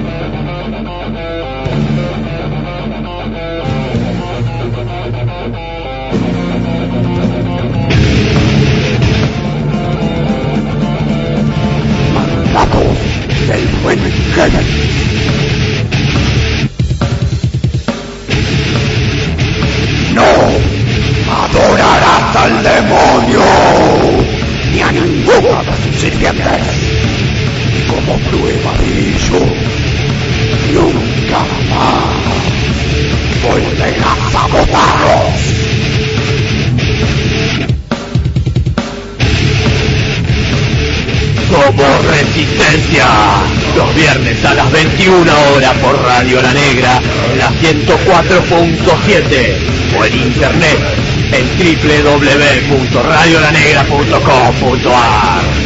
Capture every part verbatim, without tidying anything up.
Del buen Kevin. No adorarás al demonio ni a ninguno de sus sirvientes. Como prueba de ello, nunca más volverás a votarlos. Somos Resistencia, los viernes a las veintiuna horas por Radio La Negra, en la ciento cuatro punto siete, o en internet en doble u doble u doble u punto radio la negra punto com punto a r.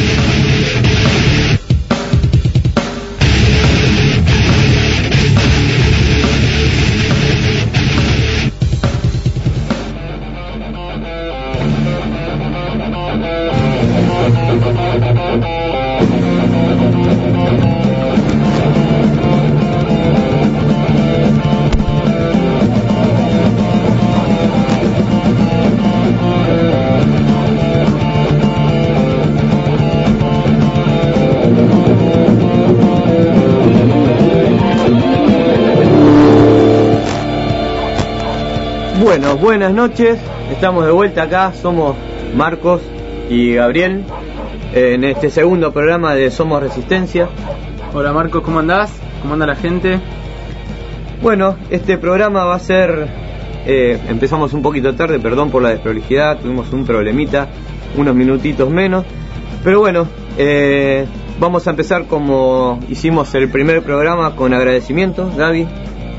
Bueno, buenas noches, estamos de vuelta acá, somos Marcos y Gabriel en este segundo programa de Somos Resistencia. Hola Marcos, ¿cómo andás? ¿Cómo anda la gente? Bueno, este programa va a ser, eh, empezamos un poquito tarde, perdón por la desprolijidad, tuvimos un problemita, unos minutitos menos, pero bueno, eh, vamos a empezar como hicimos el primer programa con agradecimientos, Gaby.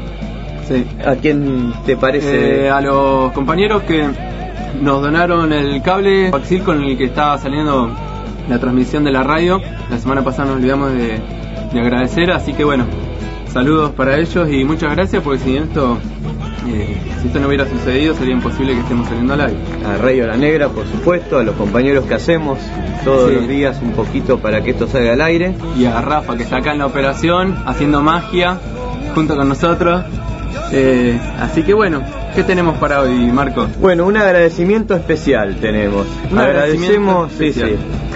Sí. ¿A quién te parece? Eh, a los compañeros que nos donaron el cable coaxil con el que estaba saliendo la transmisión de la radio. La semana pasada nos olvidamos de, de agradecer, así que bueno, saludos para ellos y muchas gracias, porque sin esto, eh, si esto no hubiera sucedido, sería imposible que estemos saliendo al aire. A Radio La Negra, por supuesto, a los compañeros que hacemos todos sí. los días un poquito para que esto salga al aire. Y a Rafa, que está acá en la operación, haciendo magia junto con nosotros. Eh, así que bueno, ¿qué tenemos para hoy, Marcos? Bueno, un agradecimiento especial tenemos. Un agradecemos, sí, sí.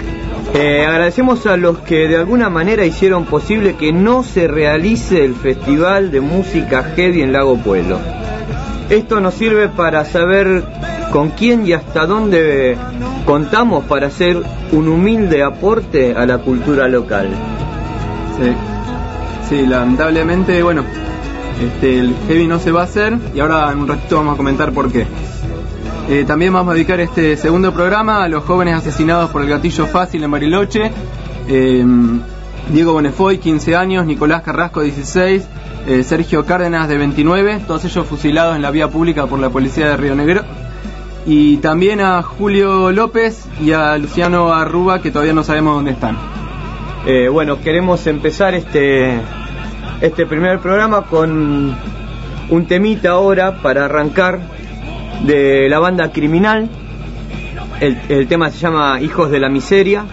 Eh, agradecemos a los que de alguna manera hicieron posible que no se realice el Festival de Música Heavy en Lago Puelo. Esto nos sirve para saber con quién y hasta dónde contamos para hacer un humilde aporte a la cultura local. Sí, sí, lamentablemente, bueno, Este, el heavy no se va a hacer y ahora en un ratito vamos a comentar por qué. Eh, también vamos a dedicar este segundo programa a los jóvenes asesinados por el gatillo fácil en Bariloche. Eh, Diego Bonefoy, quince años, Nicolás Carrasco, dieciséis, eh, Sergio Cárdenas, de veintinueve, todos ellos fusilados en la vía pública por la policía de Río Negro. Y también a Julio López y a Luciano Arruba, que todavía no sabemos dónde están. Eh, bueno, queremos empezar este... Este primer programa con un temita ahora para arrancar de la banda Criminal. El, el tema se llama Hijos de la Miseria,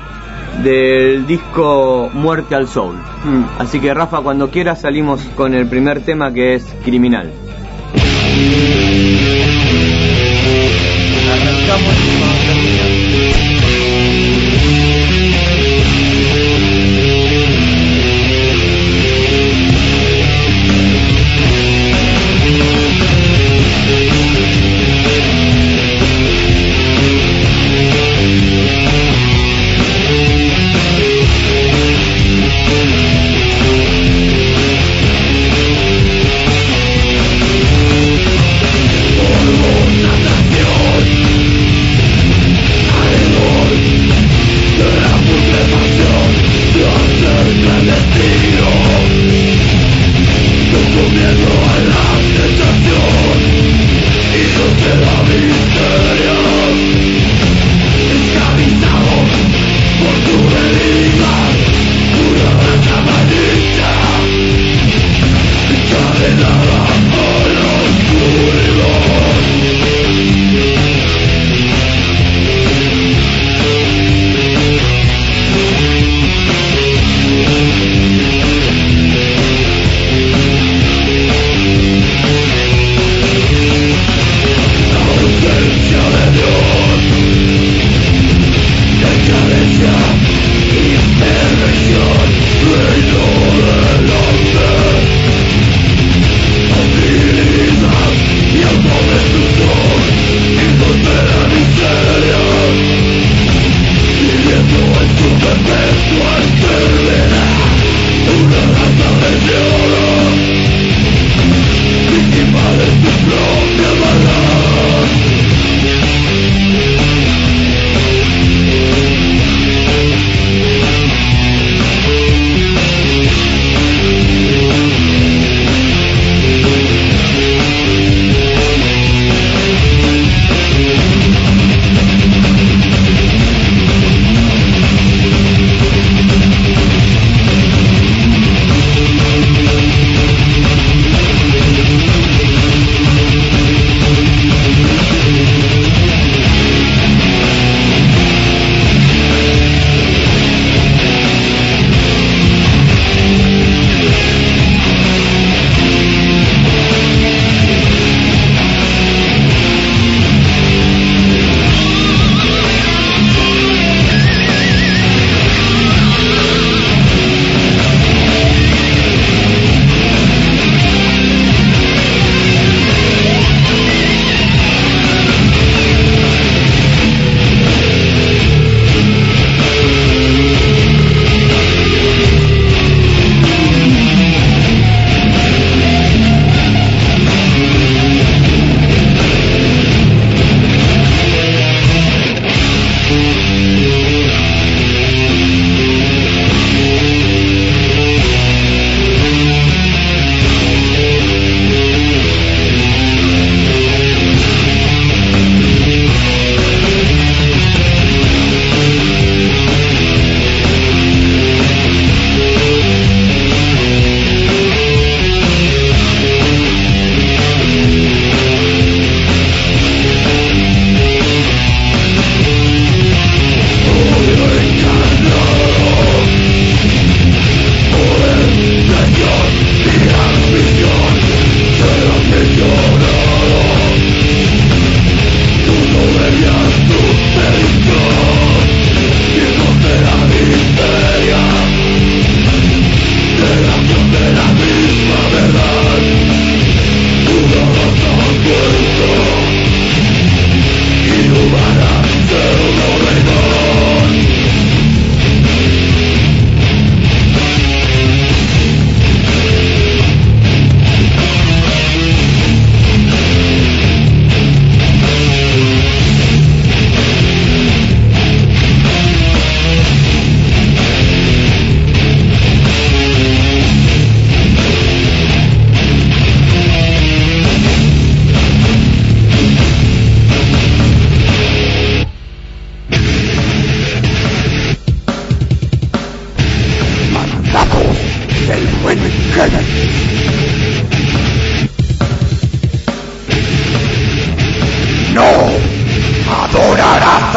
del disco Muerte al Soul. Mm. Así que Rafa, cuando quieras salimos con el primer tema, que es Criminal. Arrancamos con Criminal. Por una nación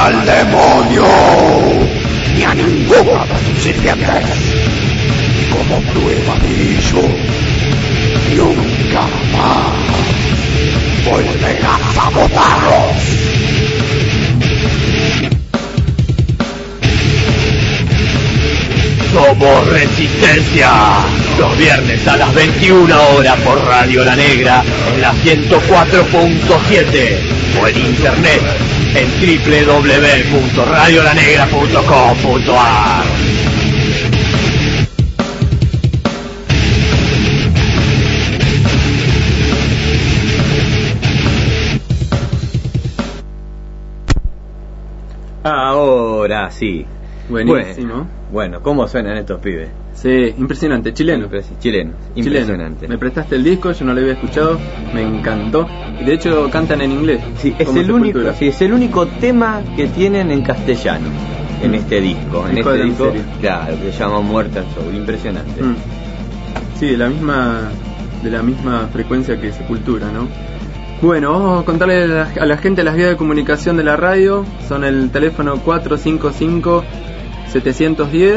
al demonio, ni a ninguno de sus sirvientes. Como prueba de ello, nunca más volverás a botarlos. Somos Resistencia, los viernes a las veintiuna horas por Radio La Negra en la ciento cuatro punto siete o en internet en doble u doble u doble u punto radio la negra punto com punto a r. Ahora sí. Buenísimo. Bueno, bueno, ¿cómo suenan estos pibes? Sí, impresionante, chileno. Chileno, impresionante. Chileno. Me prestaste el disco, yo no lo había escuchado, me encantó. Y de hecho cantan en inglés. Sí, es el único, sí, es el único tema que tienen en castellano en este disco. En Disco este de disco, miseria. claro, que se llama Muerte al Sol, impresionante. Mm. Sí, de la misma de la misma frecuencia que Sepultura, ¿no? Bueno, vamos a contarle a la, a la gente las vías de comunicación de la radio. Son el teléfono cuatro cinco cinco siete uno cero.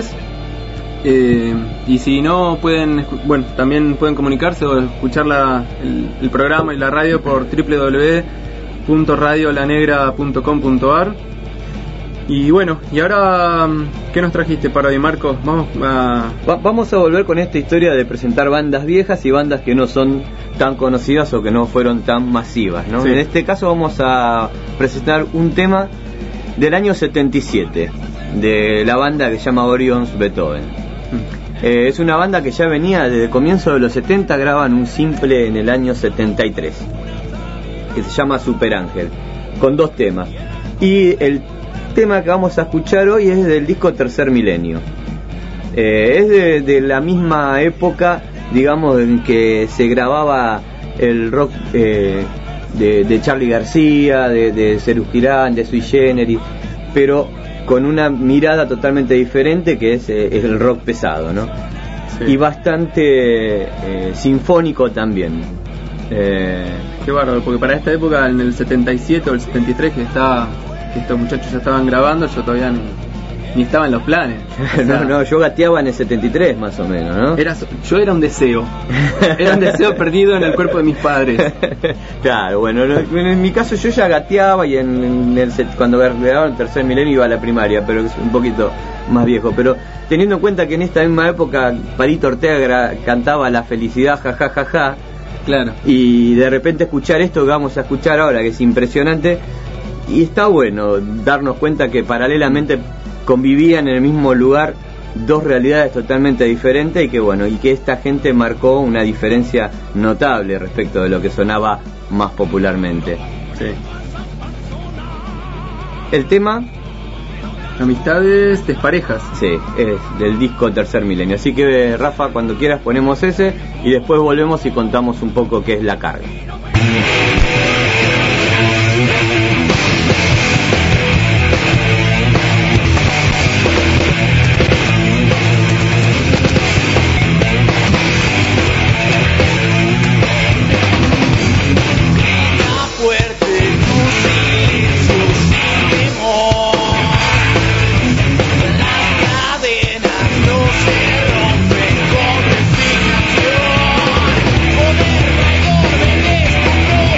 Eh, y si no pueden, escu- bueno, también pueden comunicarse o escuchar la, el, el programa y la radio por doble u doble u doble u punto radio la negra punto com punto a r. Y bueno, y ahora, ¿qué nos trajiste para hoy, Marcos? Vamos a... Va- vamos a volver con esta historia de presentar bandas viejas y bandas que no son tan conocidas o que no fueron tan masivas, ¿no? Sí. En este caso vamos a presentar un tema del año setenta y siete de la banda que se llama Orion's Beethoven. Eh, es una banda que ya venía desde el comienzo de los setenta, graban un simple en el año setenta y tres que se llama Super Ángel, con dos temas. Y el tema que vamos a escuchar hoy es del disco Tercer Milenio. Eh, es de, de la misma época, digamos, en que se grababa el rock eh, de, de Charly García, de, de Serú Girán, de Sui Generis, pero con una mirada totalmente diferente, que es, eh, es el rock pesado, ¿no? Sí. Y bastante eh, sinfónico también. Eh, Qué bárbaro, porque para esta época, en el setenta y siete o el setenta y tres, que estaba, que estos muchachos ya estaban grabando, yo todavía ni, ni estaba en los planes. O sea, no, no, yo gateaba en el setenta y tres más o menos, ¿no? Era, yo era un deseo, era un deseo perdido en el cuerpo de mis padres. Claro, bueno, no, en mi caso yo ya gateaba y en, en el set, cuando grabaron el Tercer Milenio iba a la primaria, pero es un poquito más viejo. Pero teniendo en cuenta que en esta misma época Palito Ortega gra- cantaba La felicidad, ja ja ja ja, Claro. y de repente escuchar esto que vamos a escuchar ahora, que es impresionante, y está bueno darnos cuenta que paralelamente convivían en el mismo lugar dos realidades totalmente diferentes, y que bueno, y que esta gente marcó una diferencia notable respecto de lo que sonaba más popularmente. Sí. El tema, Amistades desparejas. sí, es del disco Tercer Milenio, así que Rafa, cuando quieras ponemos ese y después volvemos y contamos un poco qué es La Carga. Poder, rigor, del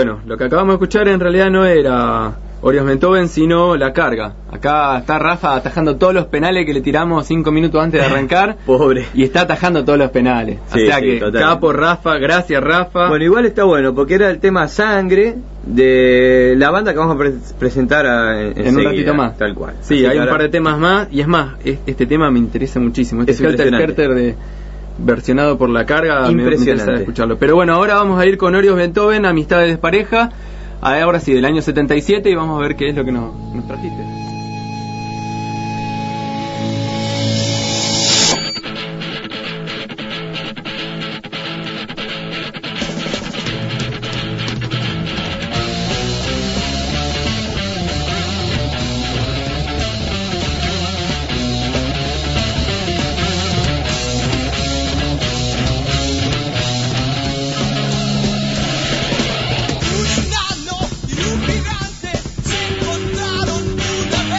bueno, lo que acabamos de escuchar en realidad no era Orios Beethoven, sino La Carga. Acá está Rafa atajando todos los penales que le tiramos cinco minutos antes de arrancar. Pobre. Y está atajando todos los penales. Sí, o sea sí, que total. capo Rafa, gracias Rafa. Bueno, igual está bueno, porque era el tema Sangre de la banda que vamos a pre- presentar a, en, en un ratito más. Tal cual. Sí, Así hay que un ahora- par de temas más. Y es más, es- este tema me interesa muchísimo. Este Es Helter impresionante. Skelter de versionado por La Carga, me- me Impresionante. interesa escucharlo. Pero bueno, ahora vamos a ir con Orios Beethoven, Amistad de Despareja. Ahora sí, del año setenta y siete, y vamos a ver qué es lo que nos, nos trajiste. Un nano iluminante se encontraron una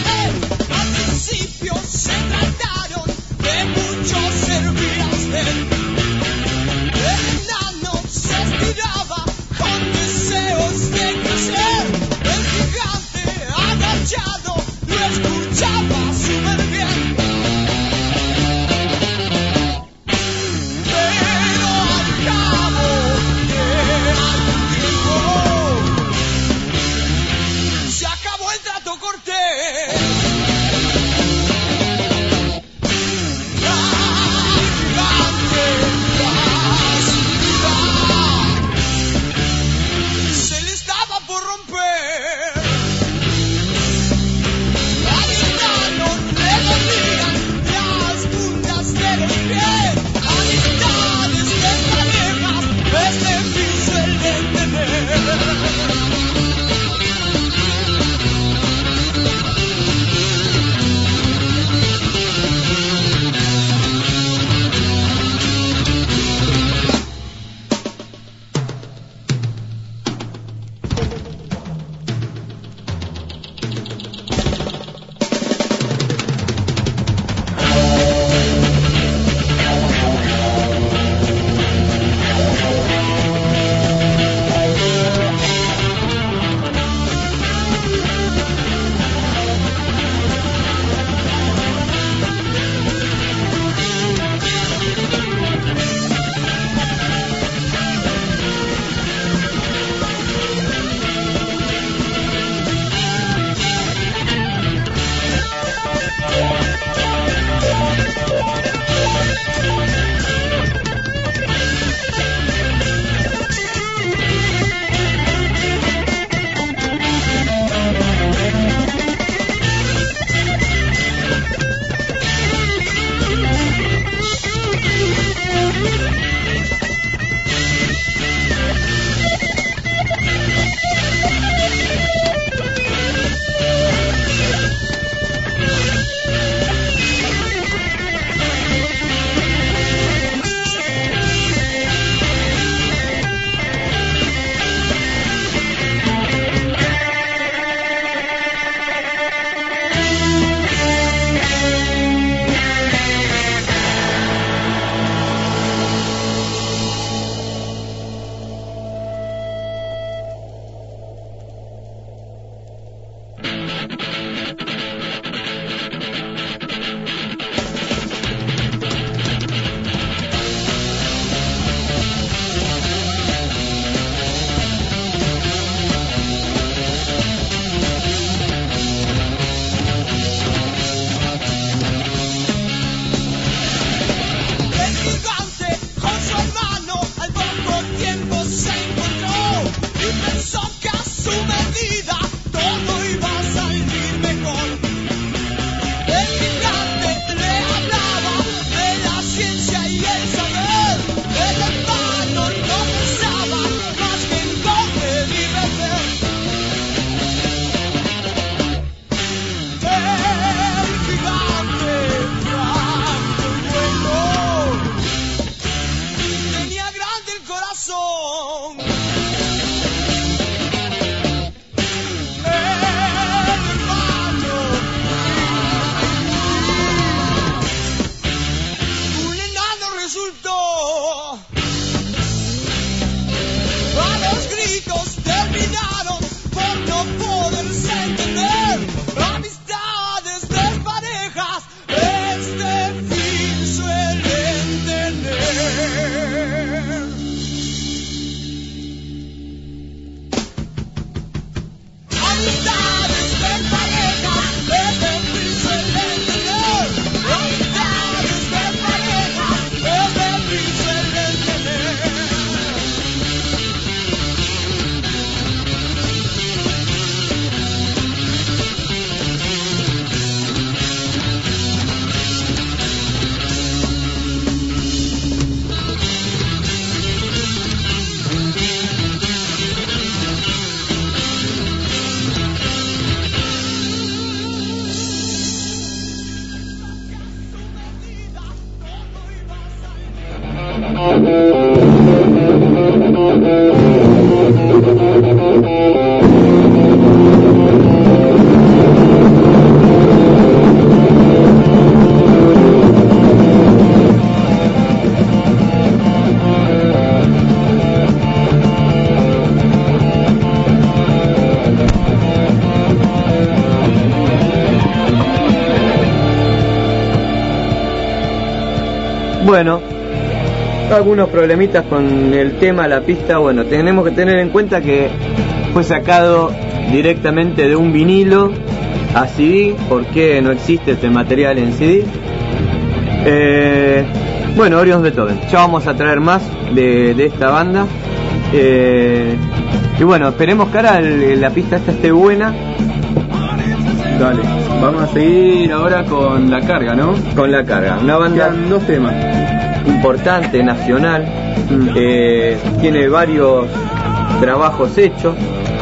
Bueno, algunos problemitas con el tema, la pista. Bueno, tenemos que tener en cuenta que fue sacado directamente de un vinilo a C D, porque no existe este material en C D. Eh, bueno, Orion Beethoven, ya vamos a traer más de, de esta banda. Eh, y bueno, esperemos que ahora el, la pista esta esté buena. Dale, vamos a seguir ahora con La Carga, ¿no? Con La Carga, una banda... Quedan dos temas. Importante, nacional, mm. eh, tiene varios trabajos hechos,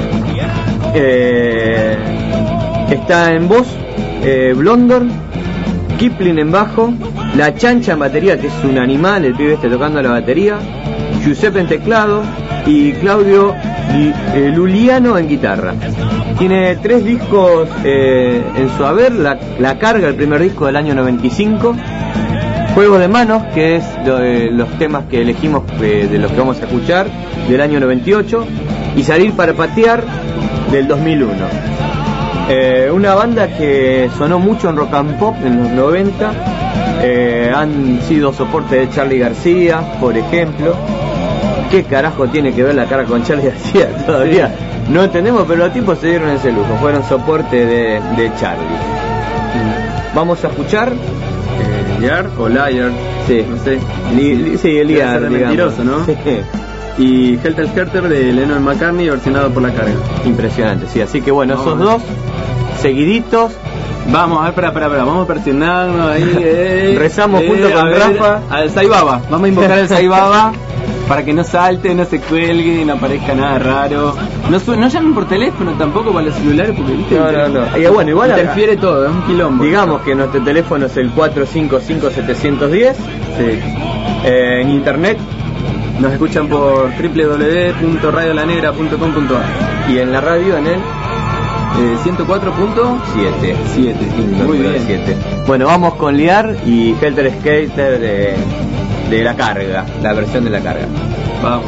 eh, está en voz eh, Blondor, Kipling en bajo, La Chancha en batería, que es un animal, el pibe este tocando la batería, Giuseppe en teclado y Claudio eh, Luliano en guitarra. Tiene tres discos eh, en su haber, la, la Carga, el primer disco del año noventa y cinco, Juego de Manos, que es de los temas que elegimos de, de los que vamos a escuchar, del año noventa y ocho, y Salir para Patear, del dos mil uno. Eh, una banda que sonó mucho en rock and pop en los noventa, eh, han sido soporte de Charly García, por ejemplo. ¿Qué carajo tiene que ver La Carga con Charly García? Todavía sí. No entendemos, pero los tipos se dieron ese lujo, fueron soporte de, de Charly. Vamos a escuchar... Liar o Liar, sí, no sé. Li, li, sí, el Liar, mentiroso, ¿no? Sí. Y Helter Skelter de Lennon McCartney, versionado por La Carga. Impresionante, sí. Así que bueno, vamos, esos dos seguiditos. Vamos, a ver, espera, espera, espera, vamos a persignarnos ahí. Eh, Rezamos eh, junto con ver, Rafa al Sai Baba. Vamos a invocar al Sai Baba para que no salte, no se cuelgue, no aparezca nada raro. No, su no llamen por teléfono tampoco para los celulares porque viste. No, no, no. Y bueno, igual interfiere acá, todo, es un quilombo. Digamos que nuestro teléfono es el cuatro cinco cinco siete uno cero. Sí. Eh, en internet nos escuchan por doble u doble u doble u punto radio la negra punto com punto a r y en la radio en el eh, ciento cuatro punto siete. Muy bien. siete. Bueno, vamos con Liar y Helter Skelter de, de La Carga, la versión de La Carga. Vamos.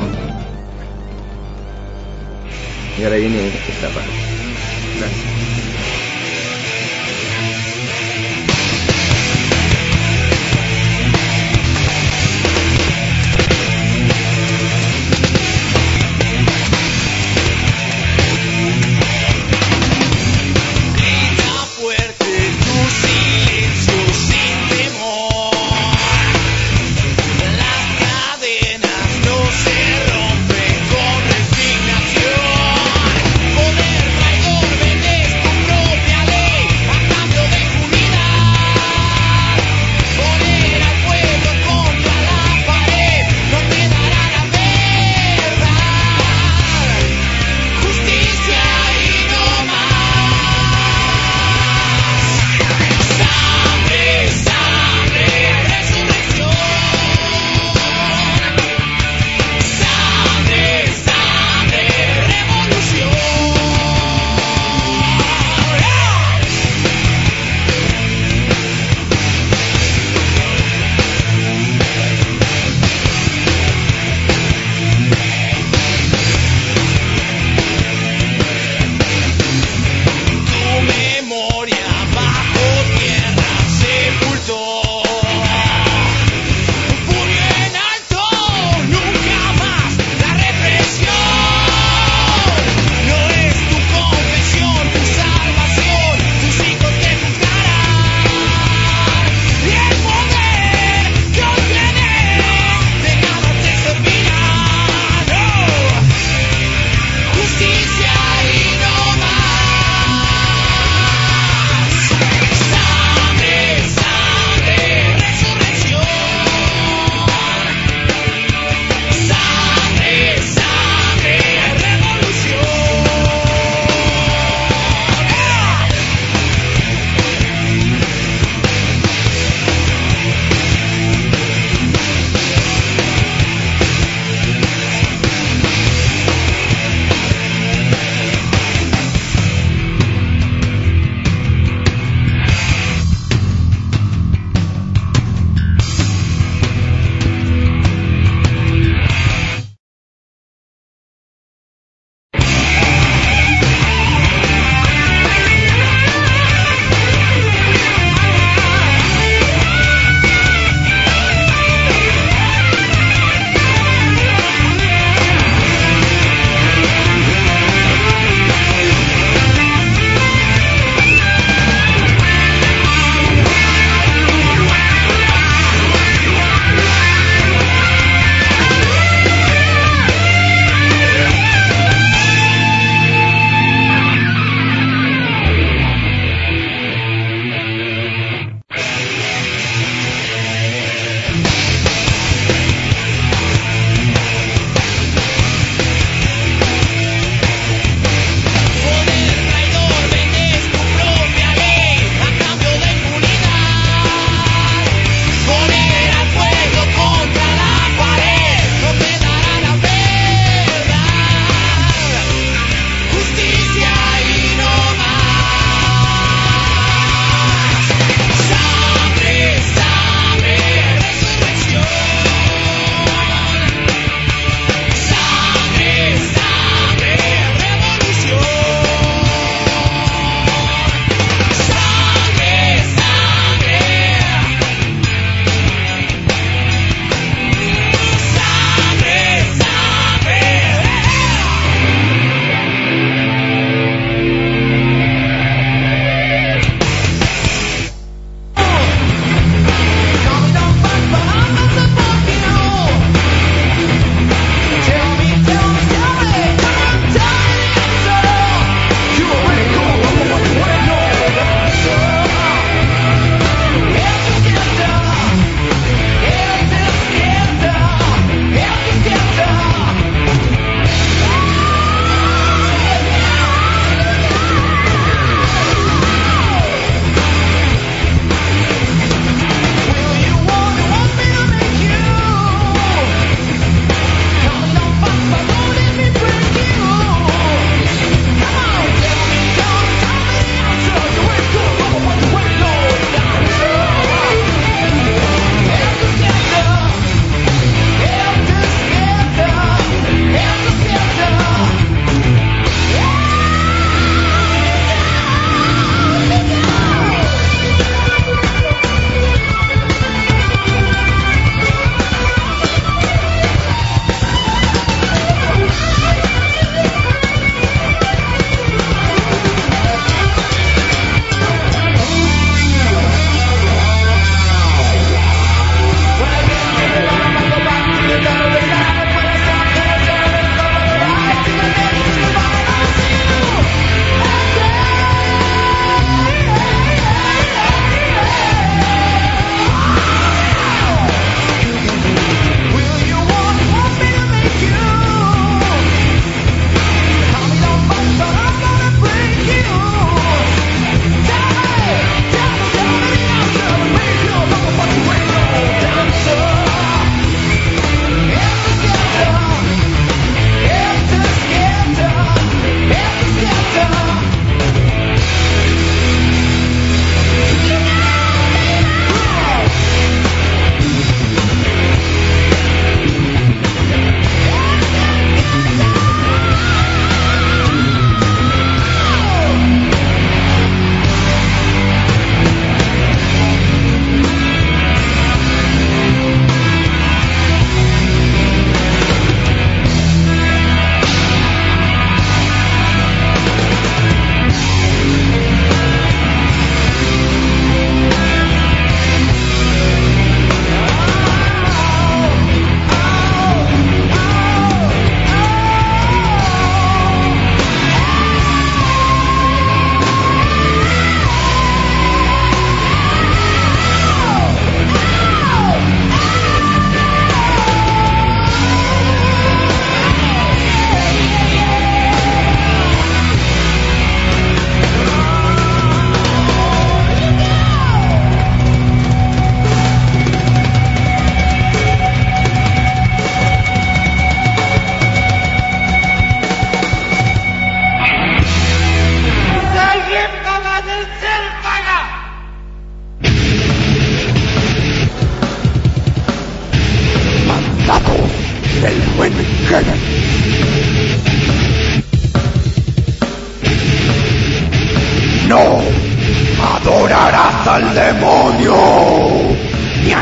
Y ahora viene esta parte. Gracias. Poder traidor, vendes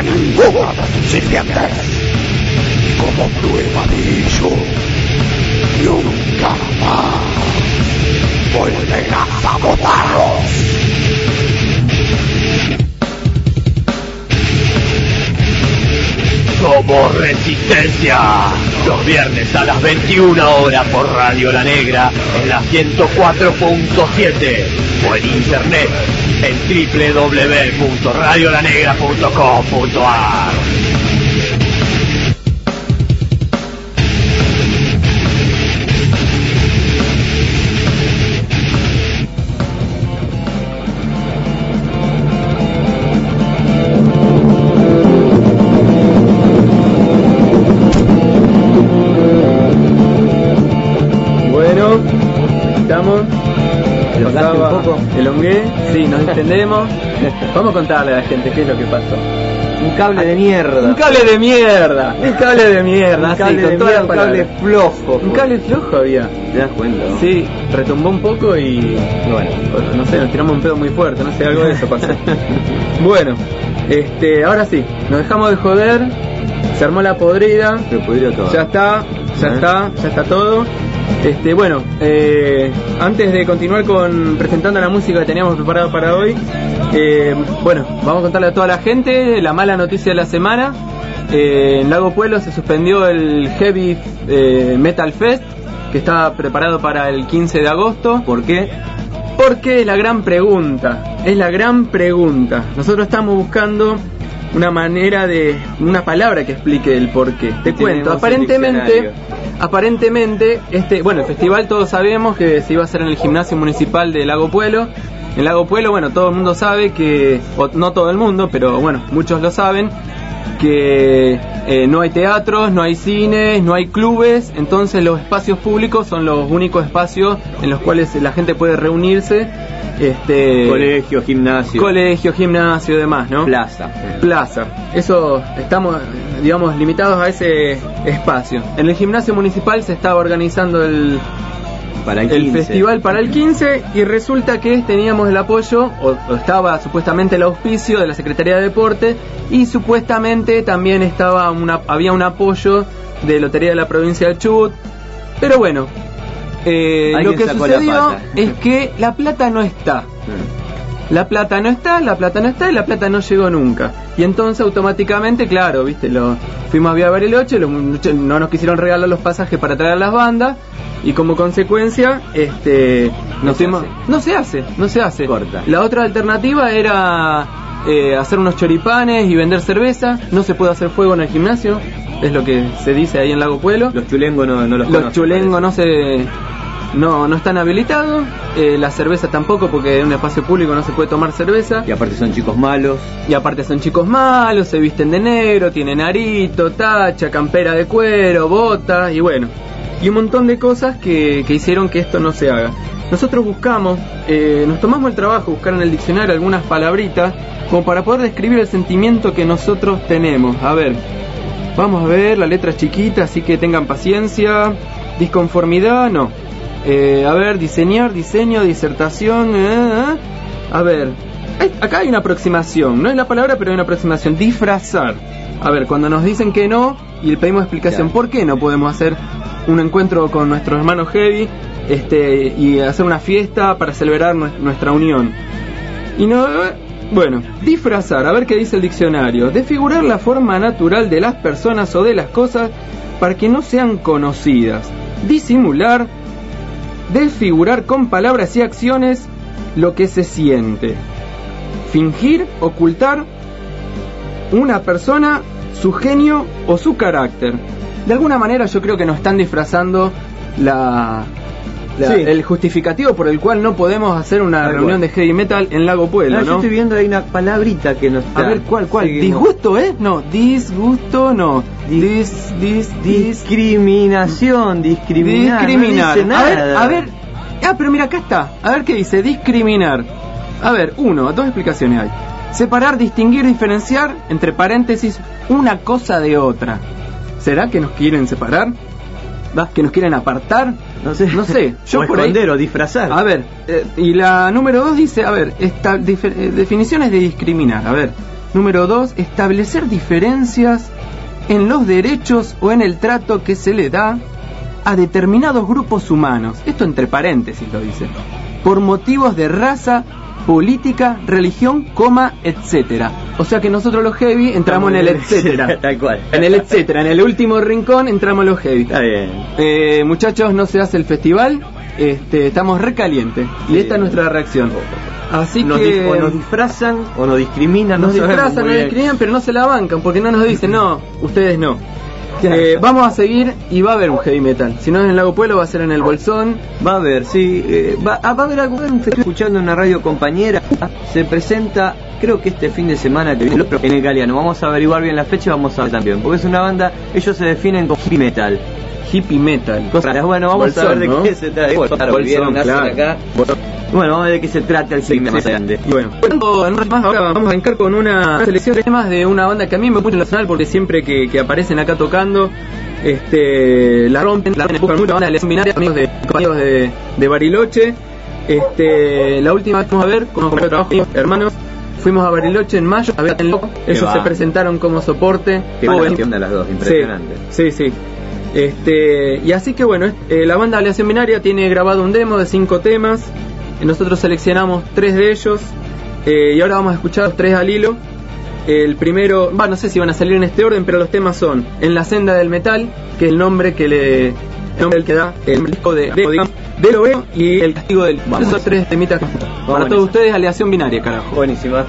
a ninguno de sus sirvientes. Y como prueba de ello, nunca más volverás a botarlos. Somos Resistencia, los viernes a las veintiuna horas por Radio La Negra en la ciento cuatro punto siete o en internet en doble u doble u doble u punto radio la negra punto com punto a r. Elongué, sí, nos entendemos. Vamos a contarle a la gente qué es lo que pasó. Un cable de mierda. Un cable de mierda. Un cable de mierda. Un cable, sí, de mierda, un cable flojo. Un cable flojo había. ¿Te das cuenta? ¿No? Sí, retumbó un poco y bueno, no sé, nos tiramos un pedo muy fuerte, no sé, algo de eso pasó. Bueno, este, ahora sí, nos dejamos de joder. Se armó la podrida. Pero podría todo. Ya está, ya ¿Eh? está, ya está todo. Este, bueno, eh, antes de continuar con presentando la música que teníamos preparada para hoy, eh, bueno, vamos a contarle a toda la gente la mala noticia de la semana. Eh, en Lago Puelo se suspendió el Heavy eh, Metal Fest, que estaba preparado para el quince de agosto. ¿Por qué? Porque es la gran pregunta, es la gran pregunta. Nosotros estamos buscando una manera de, una palabra que explique el porqué. Te cuento, aparentemente, aparentemente, este, bueno, el festival todos sabemos que se iba a hacer en el gimnasio municipal de Lago Puelo. En Lago Puelo, bueno, todo el mundo sabe que, o no todo el mundo, pero bueno, muchos lo saben, que eh, no hay teatros, no hay cines, no hay clubes, entonces los espacios públicos son los únicos espacios en los cuales la gente puede reunirse. Este, colegio, gimnasio. Colegio, gimnasio, demás, ¿no? Plaza. Plaza. Eso, estamos, digamos, limitados a ese espacio. En el gimnasio municipal se estaba organizando el, para el, el quince. festival para el quince y resulta que teníamos el apoyo, o, o estaba supuestamente el auspicio de la Secretaría de Deporte y supuestamente también estaba una, había un apoyo de Lotería de la Provincia de Chubut. Pero bueno, Eh, lo que sucedió es que la plata no está. La plata no está, la plata no está y la plata no llegó nunca. Y entonces automáticamente, claro, viste, lo fuimos a Vía Bariloche, lo, no nos quisieron regalar los pasajes para traer a las bandas y como consecuencia, este, no, nos se fuimos, hace. no se hace, no se hace. Corta. La otra alternativa era eh, hacer unos choripanes y vender cerveza. No se puede hacer fuego en el gimnasio, es lo que se dice ahí en Lago Puelo. Los chulengos no, no los Los conocen, chulengos no se... No, no están habilitados, eh, la cerveza tampoco, porque en un espacio público no se puede tomar cerveza. Y aparte son chicos malos. Y aparte son chicos malos, se visten de negro, tienen arito, tacha, campera de cuero, bota, y bueno, y un montón de cosas que, que hicieron que esto no se haga. Nosotros buscamos, eh, nos tomamos el trabajo de buscar en el diccionario algunas palabritas como para poder describir el sentimiento que nosotros tenemos. A ver, vamos a ver, la letra es chiquita, así que tengan paciencia. Disconformidad, no. Eh, a ver, diseñar, diseño, disertación. Eh, eh. A ver, hay, acá hay una aproximación. No es la palabra, pero hay una aproximación. Disfrazar. A ver, cuando nos dicen que no y le pedimos explicación, claro. ¿Por qué no podemos hacer un encuentro con nuestros hermanos heavy este, y hacer una fiesta para celebrar nuestra unión? Y no, bueno, disfrazar. A ver qué dice el diccionario. Desfigurar la forma natural de las personas o de las cosas para que no sean conocidas. Disimular. Desfigurar con palabras y acciones lo que se siente. Fingir, ocultar una persona, su genio o su carácter. De alguna manera yo creo que nos están disfrazando la, la sí. el justificativo por el cual no podemos hacer una Tal reunión cual. de heavy metal en Lago Puelo, no, ¿no? Yo estoy viendo ahí una palabrita que no está. A ver, ¿cuál, cuál? Seguimos. ¿Disgusto, eh? No, disgusto, no. Dis, dis, dis. Discriminación, discriminar. Discriminar. No dice a ver, nada. a ver. Ah, pero mira, acá está. A ver qué dice. Discriminar. A ver, uno, dos explicaciones hay. Separar, distinguir, diferenciar, entre paréntesis, una cosa de otra. ¿Será que nos quieren separar? ¿Va? ¿Que nos quieren apartar? No sé. No sé. Yo o por esconder ahí... o disfrazar. A ver, eh, y la número dos dice, a ver, esta, dif- definiciones de discriminar. A ver, Número dos, establecer diferencias en los derechos o en el trato que se le da a determinados grupos humanos. Esto entre paréntesis lo dice. Por motivos de raza, política, religión, coma, etcétera. O sea que nosotros los heavy entramos en el etcétera. Tal cual. En el etcétera, en el último rincón entramos los heavy. Está bien. Eh, muchachos, no se hace el festival. Este, estamos recalientes. Sí. Y esta es nuestra reacción. Así Nos que di- o nos disfrazan o nos discriminan. nos no sabemos disfrazan, muy nos bien. discriminan, pero no se la bancan porque no nos dicen, no, ustedes no. Eh, vamos a seguir y va a haber un heavy metal. Si no es en el Lago Pueblo, va a ser en el Bolsón. Va a haber, sí. eh, va, ah, va a haber algo. Estoy escuchando en una radio compañera. Se presenta, creo que este fin de semana que viene, en el Galeano. Vamos a averiguar bien la fecha y vamos a ver también. Porque es una banda, ellos se definen como hippie metal. Hippie metal. Cosas, bueno, vamos Bolsón, a ver de ¿no? qué se trata. Bueno, Bolsón, volvieron a hacer claro. acá. Bueno, vamos a ver de qué se trata el clima más grande. Y bueno, bueno, en un rato más ahora vamos a arrancar con una selección de temas de una banda que a mí me gusta en lo personal porque siempre que, que aparecen acá tocando, este, la rompen, la buscan mucho, banda de León Binaria, amigos de, amigos de, de Bariloche. Este, la última vez que fuimos a ver, como compañero de trabajo, hermanos, fuimos a Bariloche en mayo a ver a Loco. Ellos va. se presentaron como soporte. Qué Todo buena bien. canción de las dos, impresionante. Sí, sí, sí. Este, y así que bueno, eh, la banda Aleación Binaria tiene grabado un demo de cinco temas. Eh, Nosotros seleccionamos tres de ellos. eh, y ahora vamos a escuchar los tres al hilo. El primero, va, no sé si van a salir en este orden, pero los temas son En la senda del metal, que es el nombre que le el nombre el que da el disco de, de, digamos, de lo veo, y El castigo del. Vamos. Esos tres temitas para todos ustedes, Aleación Binaria, carajo. Buenísima.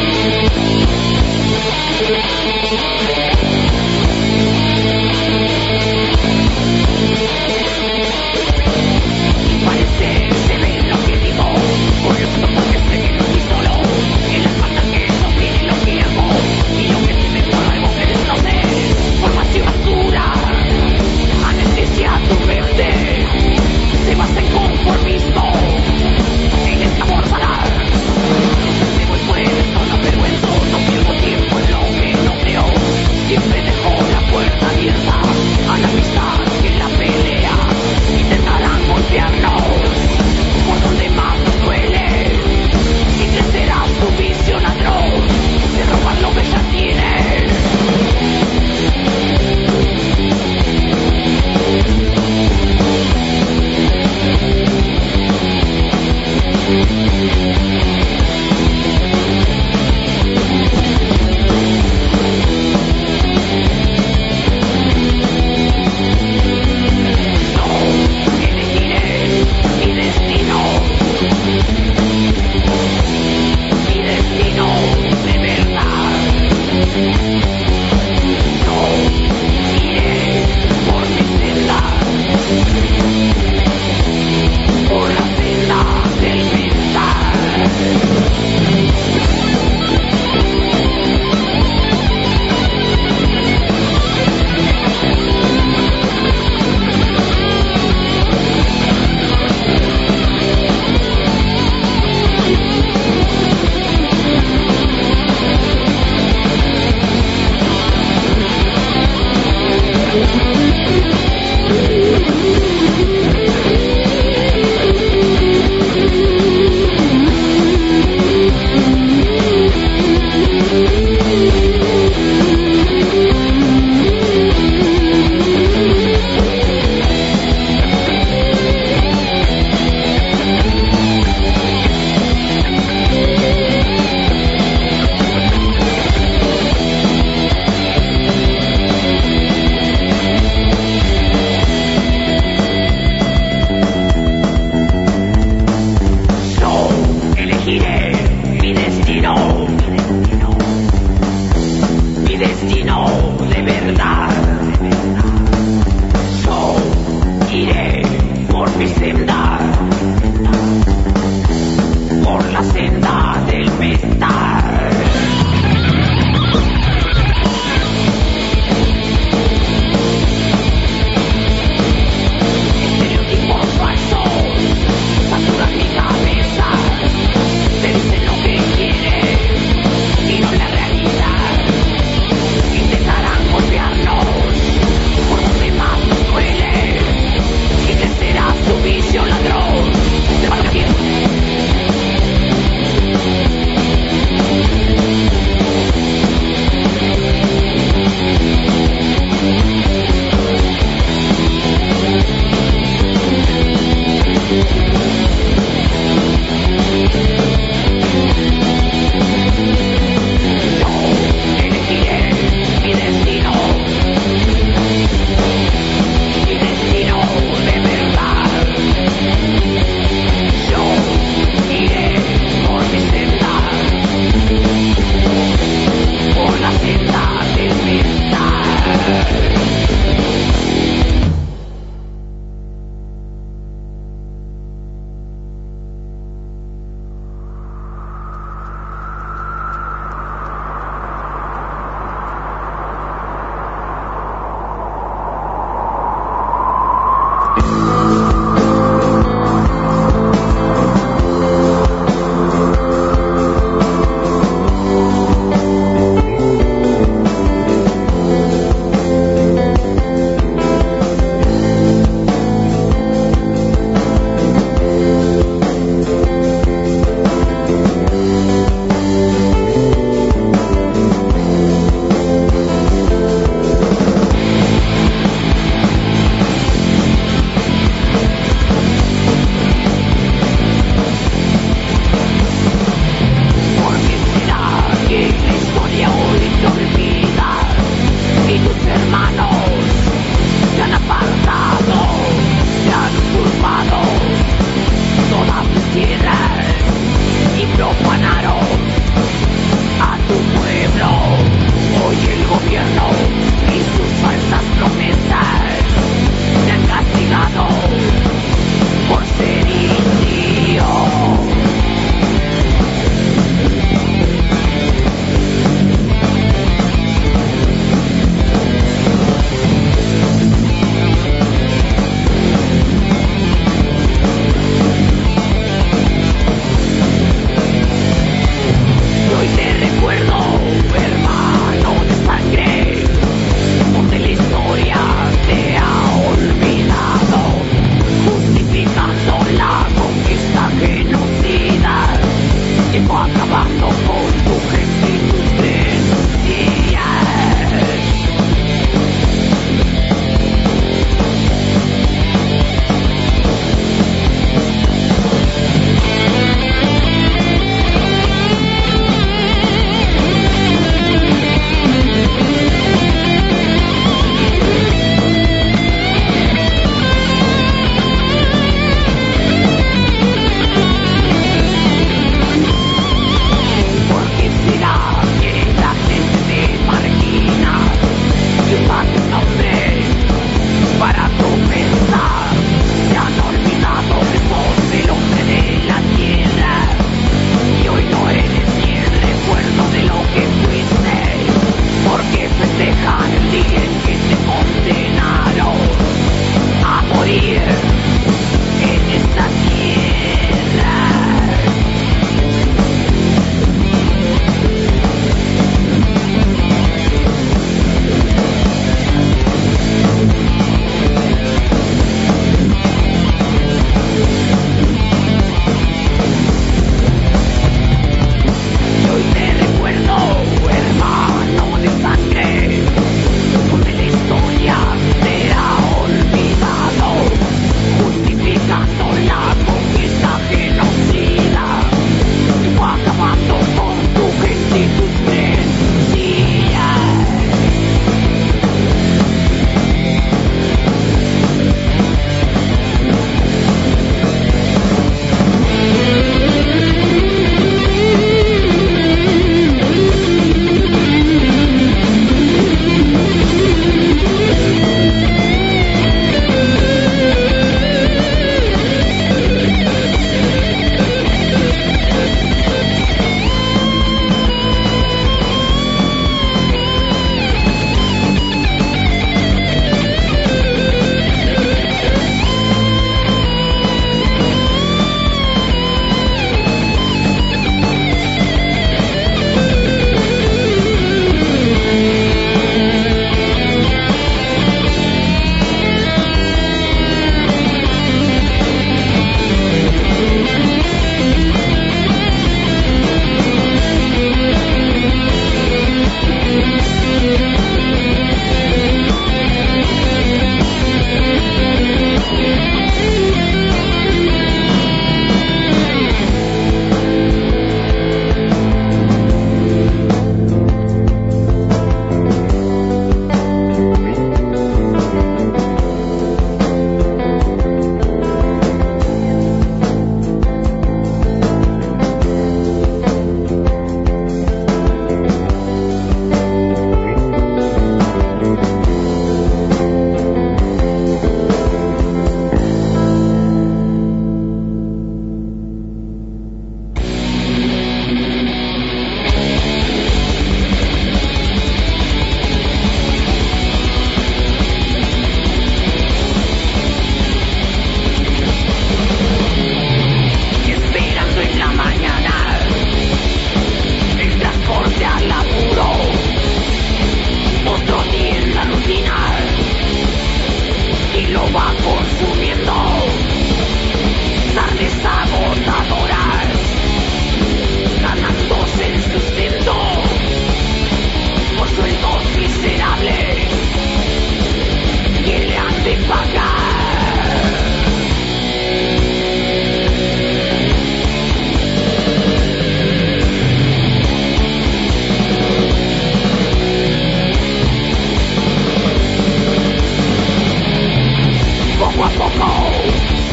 Thank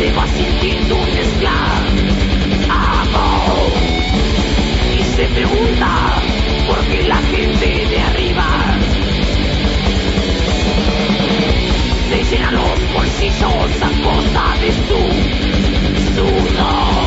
se va sintiendo un esclavo y se pregunta por qué la gente de arriba se llena los bolsillos a costa de su sudor.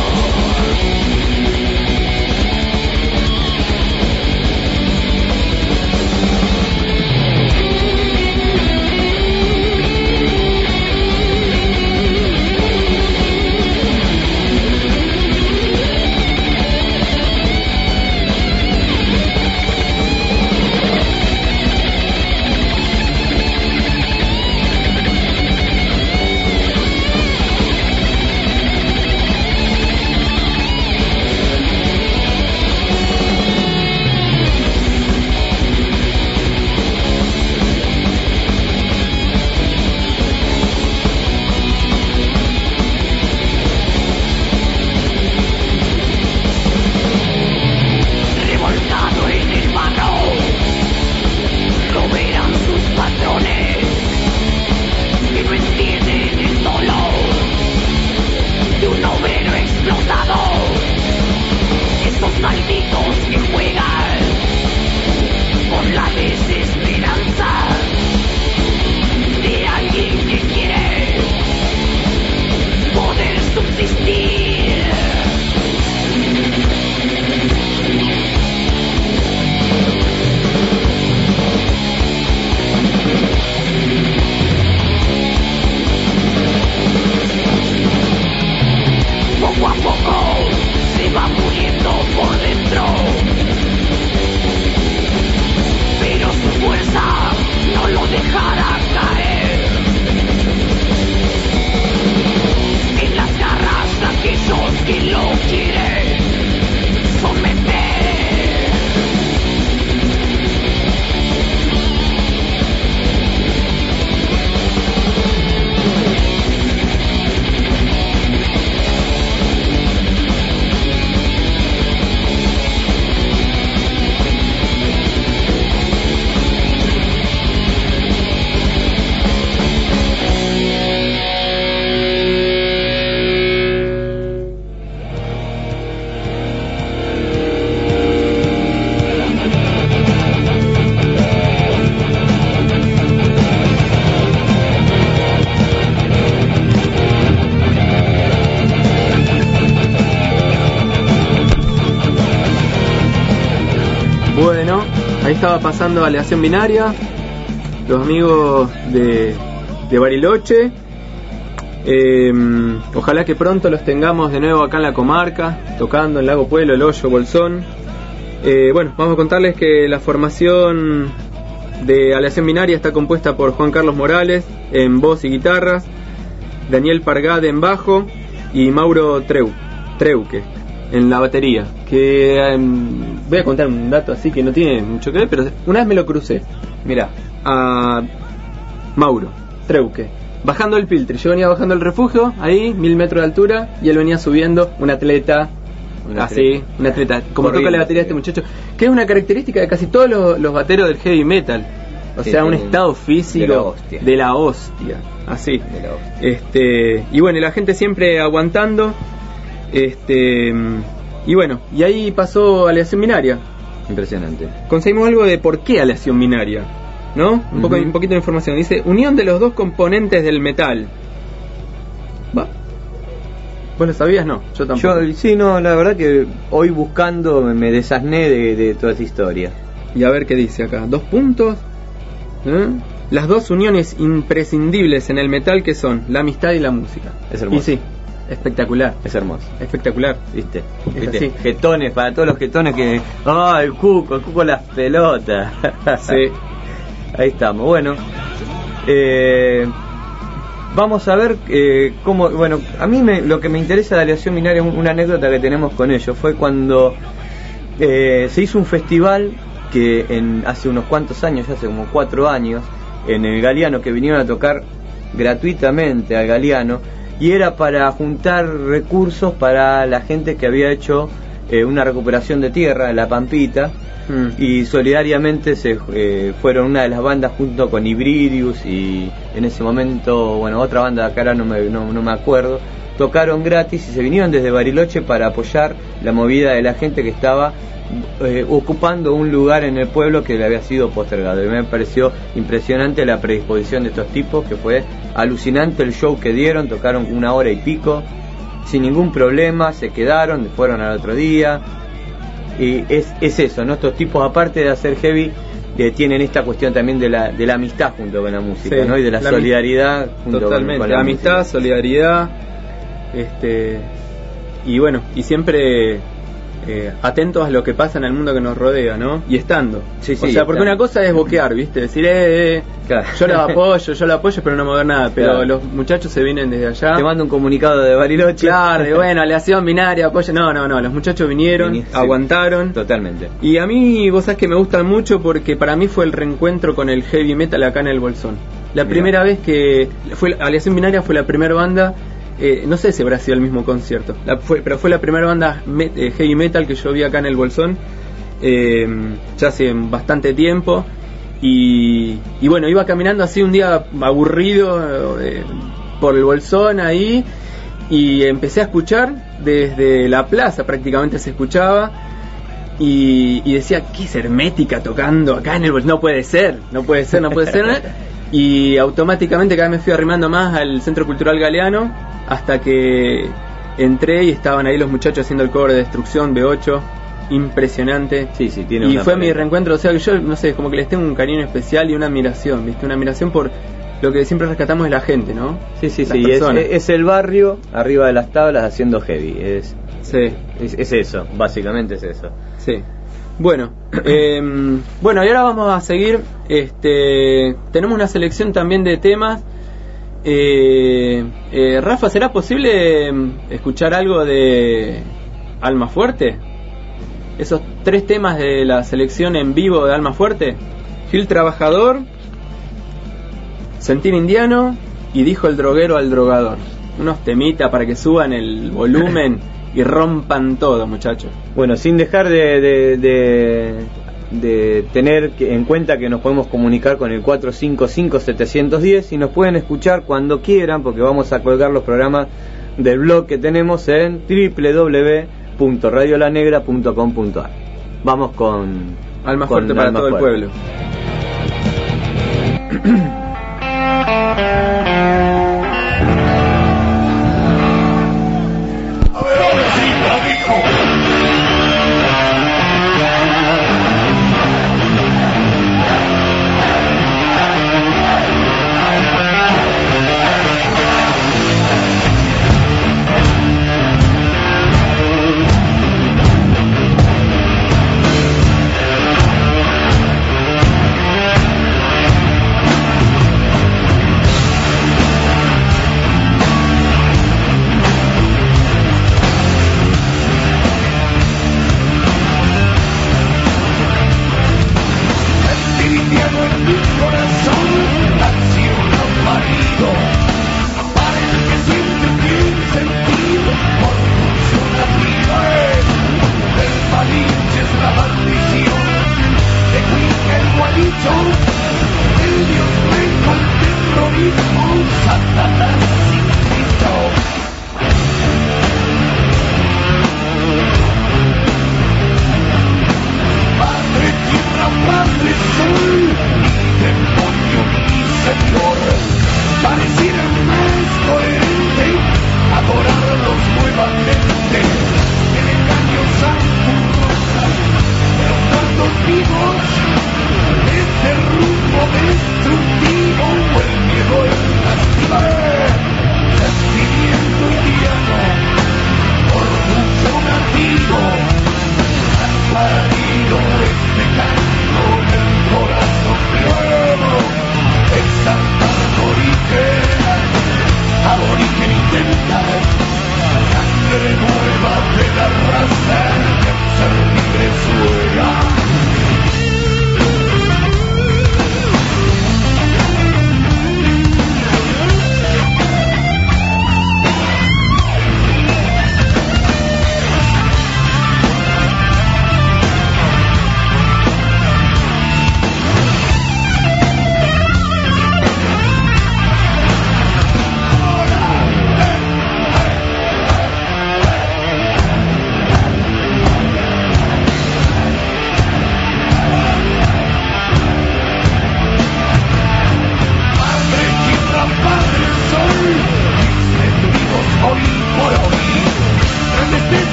Ahí estaba pasando Aleación Binaria, los amigos de, de Bariloche. Eh, ojalá que pronto los tengamos de nuevo acá en la comarca, tocando en Lago Pueblo, El Hoyo, Bolsón. Eh, bueno, vamos a contarles que la formación de Aleación Binaria está compuesta por Juan Carlos Morales en voz y guitarras, Daniel Pargade en bajo y Mauro Treu, Treuque en la batería. Que um, voy a contar un dato así que no tiene mucho que ver, pero una vez me lo crucé. Mirá, a Mauro Treuque bajando el Piltre. Yo venía bajando el refugio, ahí, mil metros de altura, y él venía subiendo, un atleta, un así, atleta. un atleta, como toca la batería de este muchacho, que es una característica de casi todos los, los bateros del heavy metal. O sí, sea, un estado físico de la hostia, de la hostia así. De la hostia. Este, y bueno, y la gente siempre aguantando. Este, y bueno, y ahí pasó Aleación Binaria. Impresionante. Conseguimos algo de por qué Aleación Binaria, ¿no? Un, uh-huh. poco, un poquito de información. Dice: unión de los dos componentes del metal. ¿Va? ¿Vos lo sabías? No, yo tampoco. Yo, sí, no, la verdad que hoy buscando me desasné de, de toda esa historia. Y a ver qué dice acá. Dos puntos. ¿Eh? Las dos uniones imprescindibles en el metal, que son la amistad y la música. Es hermoso. Y sí, espectacular. Es hermoso. Espectacular. ¿Viste? ¿Viste? Jetones, para todos los jetones que... ¡Ah, el cuco! El cuco las pelotas. Sí. Ahí estamos. Bueno, eh, vamos a ver eh, cómo... Bueno, a mí me, lo que me interesa de Aleación Binaria, una anécdota que tenemos con ellos, fue cuando eh, se hizo un festival que en hace unos cuantos años, ya hace como cuatro años, en el Galeano, que vinieron a tocar gratuitamente al Galeano, y era para juntar recursos para la gente que había hecho eh, una recuperación de tierra, La Pampita, mm. y solidariamente se eh, fueron una de las bandas junto con Hybridus y en ese momento, bueno, otra banda de acá ahora no me, no, no me acuerdo, tocaron gratis y se vinieron desde Bariloche para apoyar la movida de la gente que estaba eh, ocupando un lugar en el pueblo que le había sido postergado. Y me pareció impresionante la predisposición de estos tipos, que fue alucinante el show que dieron, tocaron una hora y pico sin ningún problema, se quedaron, fueron al otro día. Y es, es eso, ¿no? Estos tipos, aparte de hacer heavy, eh, tienen esta cuestión también de la, de la amistad junto con la música, sí, ¿no? Y de la, la solidaridad junto totalmente, con, con la, la amistad, música. Solidaridad, este, y bueno, y siempre eh, atentos a lo que pasa en el mundo que nos rodea, ¿no? Y estando. Sí, sí, o sea, porque claro. Una cosa es boquear, ¿viste? Decir, eh, eh claro. yo lo apoyo, yo lo apoyo, pero no mover nada. Pero claro. Los muchachos se vienen desde allá. Te mando un comunicado de Bariloche. Claro, de bueno, aleación binaria, apoyo. No, no, no, los muchachos vinieron, Vini, aguantaron. Sí, totalmente. Y a mí, vos sabés que me gustan mucho porque para mí fue el reencuentro con el heavy metal acá en el Bolsón. La Mirá. primera vez que fue Aleación Binaria fue la primera banda. Eh, no sé si habrá sido el mismo concierto, la, fue, pero fue la primera banda me, eh, heavy metal que yo vi acá en el Bolsón, eh, ya hace bastante tiempo. Y, y bueno, iba caminando así un día aburrido eh, por el Bolsón ahí, y empecé a escuchar desde la plaza, prácticamente se escuchaba. Y, y decía, ¿qué es Hermética tocando acá en el Bolsón? No puede ser, no puede ser, no puede ser. Y automáticamente cada vez me fui arrimando más al Centro Cultural Galeano, hasta que entré y estaban ahí los muchachos haciendo el cover de Destrucción B ocho, impresionante. Sí, sí, tiene y una fue pareja. Mi reencuentro, o sea que yo, no sé, como que les tengo un cariño especial y una admiración, ¿viste? Una admiración por lo que siempre rescatamos de la gente, ¿no? Sí, sí, sí, es, es el barrio arriba de las tablas haciendo heavy, es, sí. es, es eso, básicamente es eso. Sí. Bueno, eh, bueno, y ahora vamos a seguir. Este, tenemos una selección también de temas. Eh, eh, Rafa, ¿será posible escuchar algo de Alma Fuerte? Esos tres temas de la selección en vivo de Alma Fuerte: Gil Trabajador, Sentir Indiano y Dijo el Droguero al Drogador. Unos temitas para que suban el volumen y rompan todo, muchachos. Bueno, sin dejar de, de, de, de tener en cuenta que nos podemos comunicar con el cuatro cinco cinco siete uno cero y nos pueden escuchar cuando quieran, porque vamos a colgar los programas del blog que tenemos en doble u doble u doble u punto radio la negra punto com punto a r. Vamos con Alma Fuerte para todo el pueblo.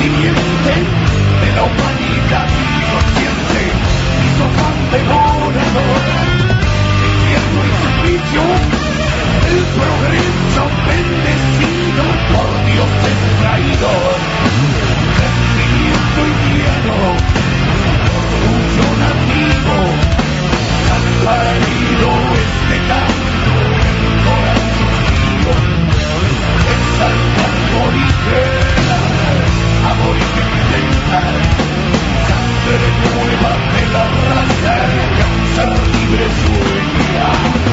viviente de la humanidad inconsciente, hizo pan devorador, infierno y suplicio, el progreso bendecido por Dios traidor, crecimiento y miedo, orgullo nativo, herido este canto en corazón mío, exalta aborigen, aborigen intentar, sangre nueva de la raza, que un ser libre sueña.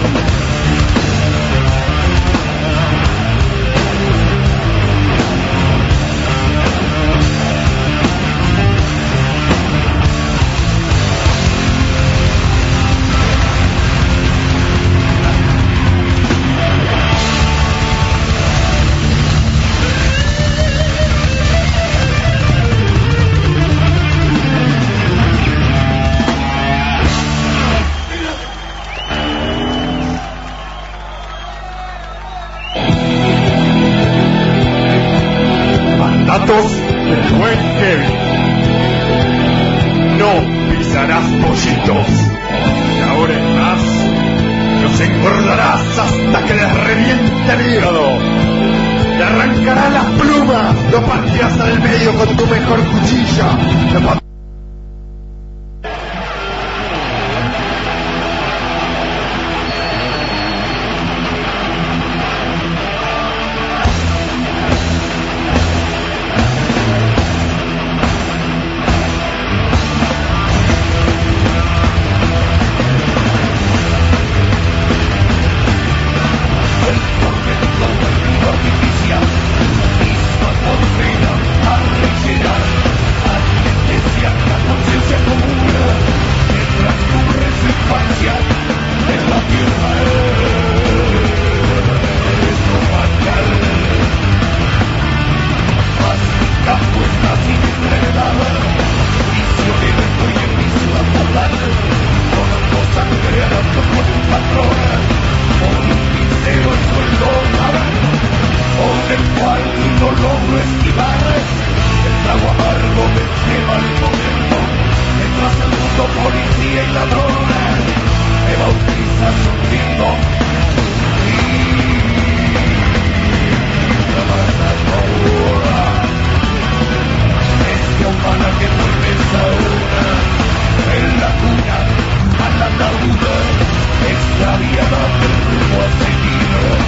Del buen Kevin. No pisarás pollitos. De ahora en más los engordarás hasta que les reviente el hígado. Te arrancarás las plumas. Lo partirás al medio con tu mejor cuchilla.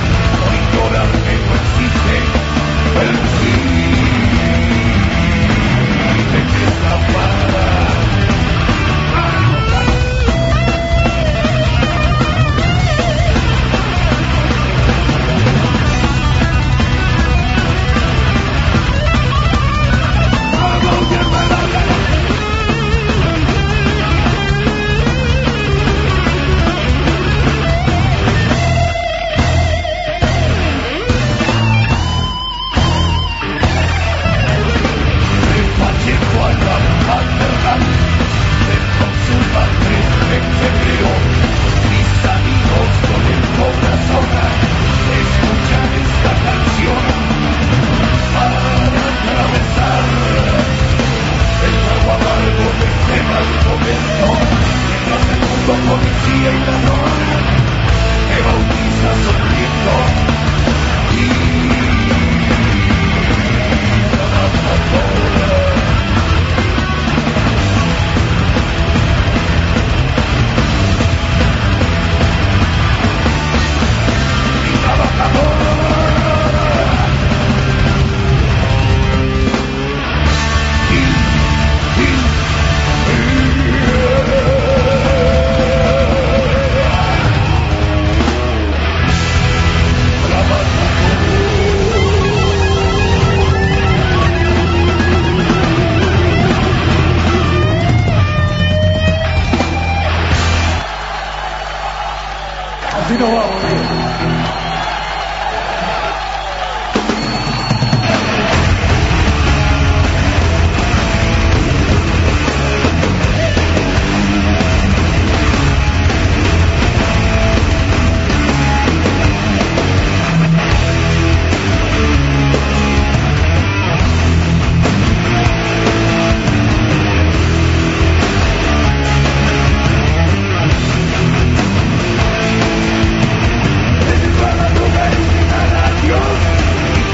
El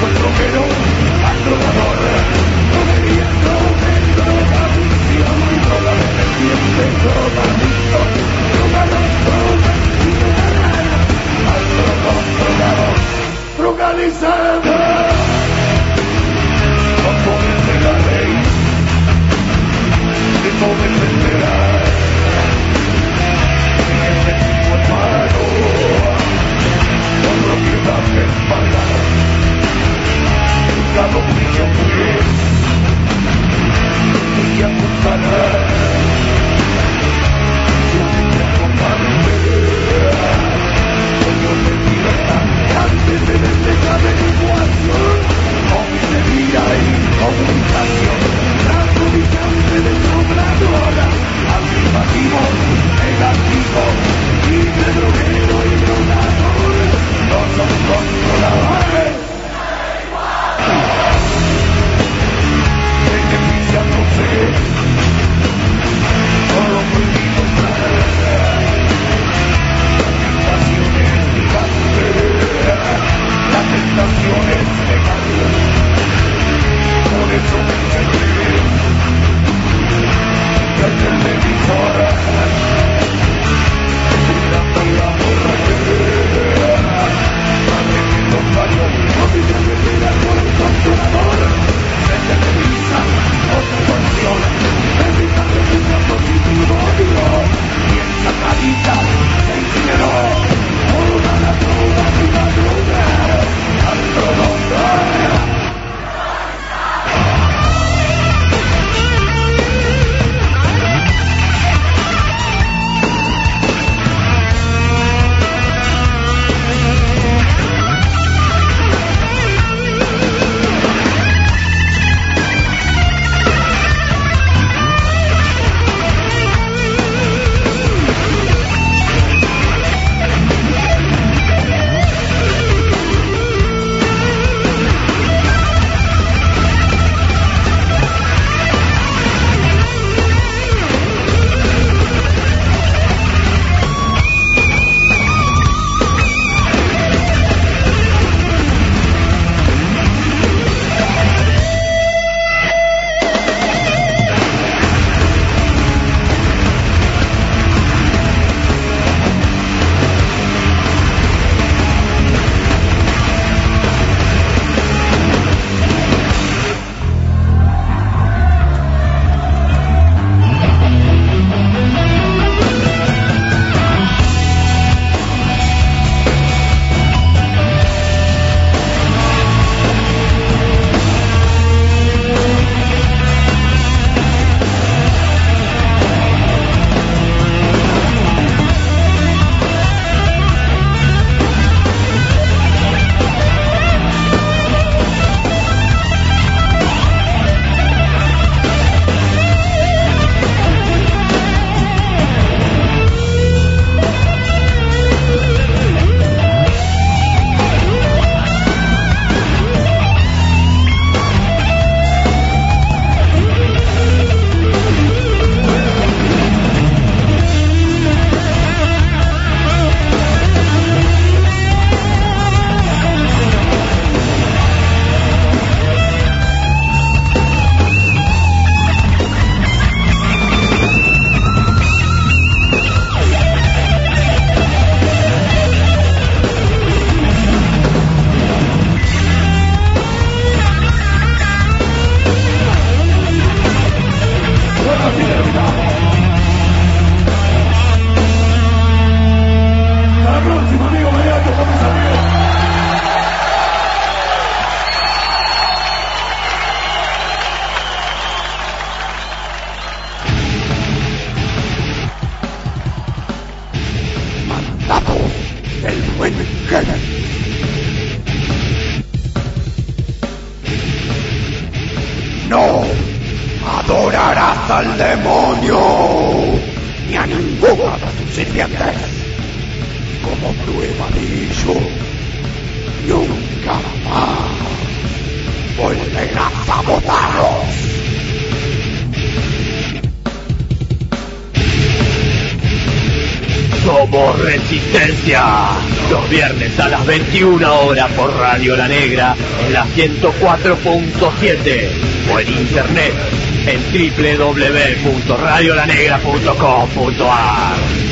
No adorarás al demonio ni a ninguno de tus sirvientes. Como prueba de ello, nunca más volverás a votarlos. Somos Resistencia. Los viernes a las veintiuna horas por Radio La Negra en la ciento cuatro punto siete o en internet en doble u doble u doble u punto radio la negra punto com punto a r.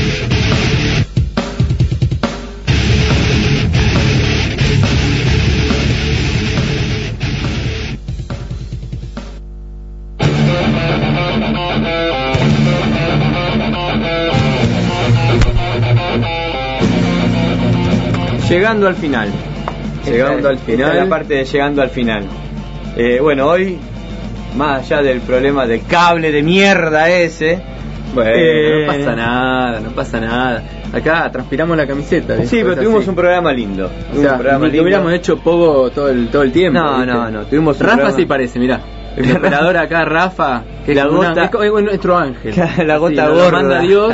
Llegando al final. Llegando Esta- al final. esta es la parte de llegando al final. Eh, bueno, hoy, más allá del problema del cable de mierda ese. Bueno, eh, no pasa nada, no pasa nada. Acá transpiramos la camiseta. ¿viste? Sí, pero Es tuvimos así. un programa lindo. O Tuvimos sea, un programa ni que lindo. hubiéramos hecho pogo todo el, todo el tiempo. No, ¿viste? no, no, tuvimos un Rafa programa- sí parece, mirá. El operador acá, Rafa, que La es, una- gota- es co- es nuestro ángel. La gota Sí, nos gorda. lo manda Dios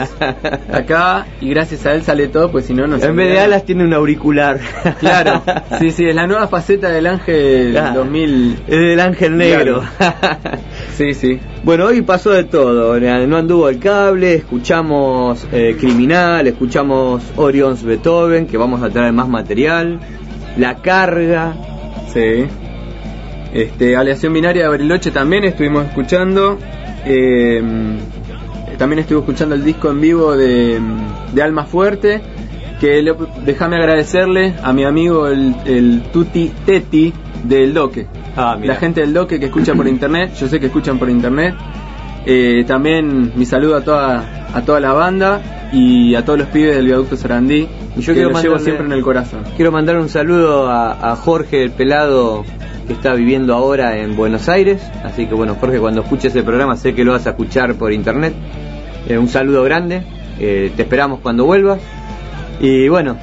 acá y gracias a él sale todo, pues si no, no se En vez de olvida. alas tiene un auricular. Claro, sí, sí, es la nueva faceta del ángel Claro. dos mil. Es del ángel negro. Sí, sí. Bueno, hoy pasó de todo. No anduvo el cable, escuchamos eh, Criminal, escuchamos Orion's Beethoven, que vamos a traer más material. La carga. Sí. Este, Aleación Binaria de Bariloche también estuvimos escuchando. Eh, también estuve escuchando el disco en vivo de, de Alma Fuerte. Que le- déjame agradecerle a mi amigo el, el Tuti Teti del Doque. Ah, mira. La gente del Doque que escucha por internet, yo sé que escuchan por internet. Eh, también mi saludo a toda a toda la banda y a todos los pibes del Viaducto Sarandí. Y yo que quiero los llevo mandarle- siempre en el corazón. Quiero mandar un saludo a, a Jorge el Pelado, que está viviendo ahora en Buenos Aires. Así que bueno, Jorge, cuando escuches el programa sé que lo vas a escuchar por internet. Eh, un saludo grande. Eh, te esperamos cuando vuelvas. Y bueno,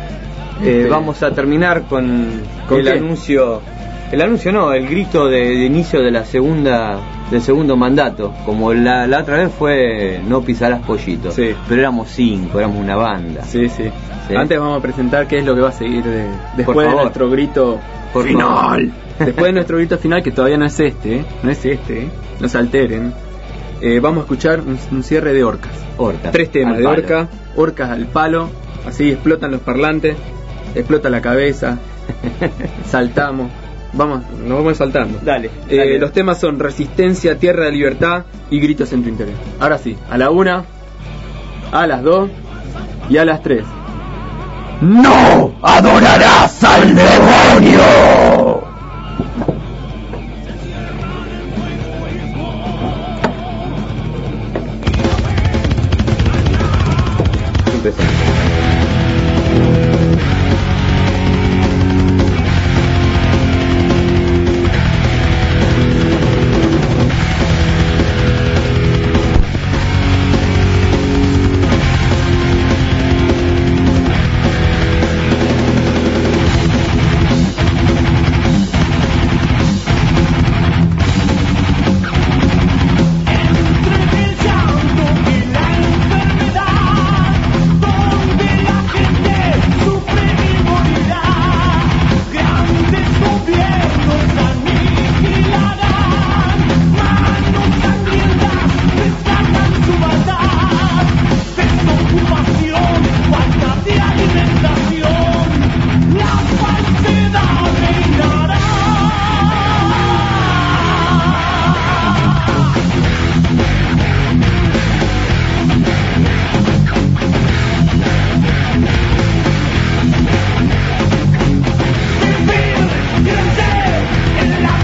eh, Este- vamos a terminar con, ¿Con el qué? anuncio. El anuncio no, el grito de, de inicio de la segunda del segundo mandato. Como la, la otra vez fue no pisarás pollito. Sí. Pero éramos cinco, éramos una banda. Sí, sí, Sí. Antes vamos a presentar qué es lo que va a seguir de- después Por de favor. nuestro grito Por final. favor. Después de nuestro grito final, que todavía no es este, ¿eh? No es este, ¿eh? No se alteren. Eh, vamos a escuchar un, un cierre de Orcas. Orcas. Tres temas Al de palo. Orca, Orcas al palo, así explotan los parlantes, explota la cabeza, saltamos. Vamos, nos vamos saltando. Dale, Eh, dale. Los temas son Resistencia, Tierra de Libertad y Gritos en tu Interés. Ahora sí, a la una, a las dos y a las tres. ¡No adorarás al demonio! Empezamos. En la